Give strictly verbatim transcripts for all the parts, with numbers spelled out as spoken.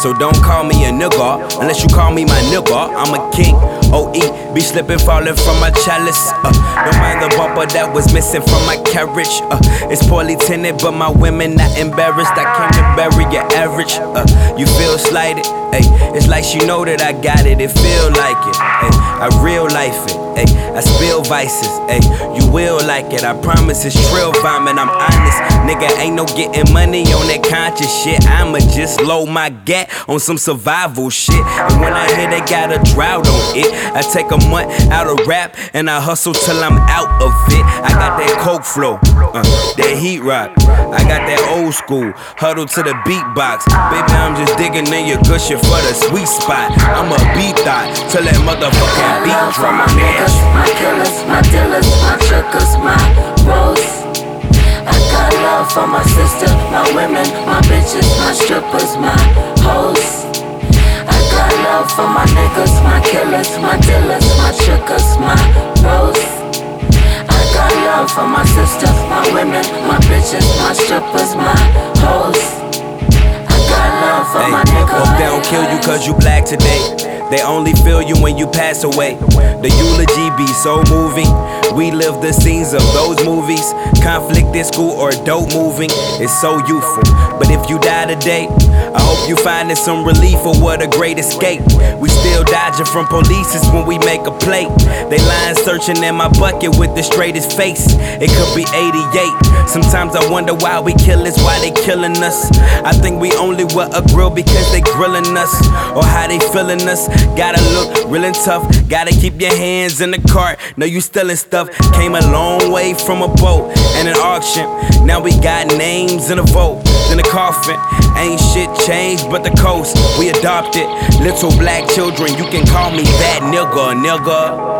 So don't call me a nigga unless you call me my nigga. I'm a king, O E, be slipping, falling from my chalice. Uh, don't mind the bumper that was missing from my carriage. Uh, it's poorly tinted, but my women not embarrassed. I came to bury your average. Uh, you feel slighted, ayy. It's like she know that I got it. It feel like it, ayy. I real life it, ayy. I spill vices, ayy. You will like it. I promise it's trill vomit. I'm honest, nigga. Ain't no getting money on that conscious shit. I'ma just load my gat on some survival shit. And when I hear they got a drought on it, I take a month out of rap and I hustle till I'm out of it. I got that coke flow, uh, that heat rock. I got that old school huddle to the beatbox. Baby, I'm just digging in your good shit for the sweet spot. I'm a beat thot till that motherfucking beat drop. My niggas, my killers, my dealers, my truckers, my bros. I got love for my sister, my women, my bitches, my strippers, my hoes. I got love for my niggas, my killers, my dealers, my truckers, my bros. I got love for my sister, my women, my bitches, my strippers, my hoes. I got love for hey, my niggas. Hope they don't kill you cause you black today. They only feel you when you pass away. The eulogy be so moving. We live the scenes of those movies. Conflict in school or dope moving. It's so youthful. But if you die today, I hope you finding some relief or what a great escape. We still dodging from polices when we make a plate. They lying searching in my bucket with the straightest face. It could be eighty-eight. Sometimes I wonder why we kill us, why they killing us. I think we only wear a grill because they grilling us, or how they feeling us. Gotta look real and tough. Gotta keep your hands in the cart. Know you stealing stuff. Came a long way from a boat and an auction. Now we got names in a vote. In a coffin. Ain't shit changed but the coast. We adopted little black children. You can call me that nigga, nigga.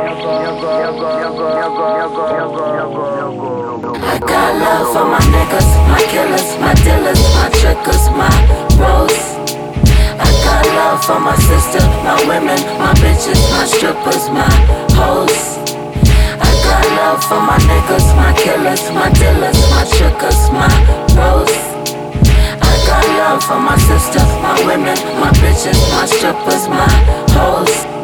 I got love for my niggas, my killers, my dealers, my truckers, my bros. I got love for my sister, my women, my bitches, my strippers, my hoes. I got love for my niggas, my killers, my dealers, my truckers, my bros. I got love for my sister, my women, my bitches, my strippers, my hoes.